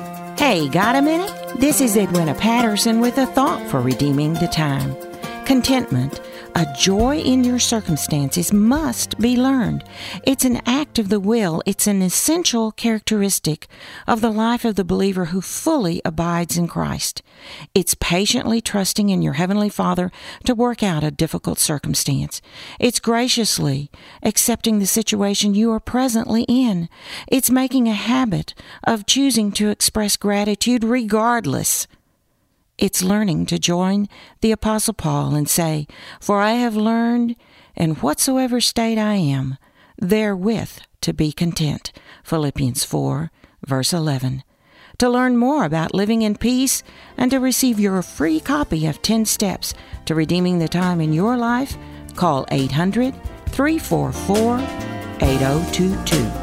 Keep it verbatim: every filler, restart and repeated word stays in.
Hey, got a minute? This is Edwina Patterson with a thought for redeeming the time. Contentment, a joy in your circumstances, must be learned. It's an act of the will. It's an essential characteristic of the life of the believer who fully abides in Christ. It's patiently trusting in your Heavenly Father to work out a difficult circumstance. It's graciously accepting the situation you are presently in. It's making a habit of choosing to express gratitude regardless. It's learning to join the Apostle Paul and say, "For I have learned, in whatsoever state I am, therewith to be content." Philippians four, verse eleven. To learn more about living in peace and to receive your free copy of ten Steps to Redeeming the Time in Your Life, call eight hundred, three four four, eight oh two two.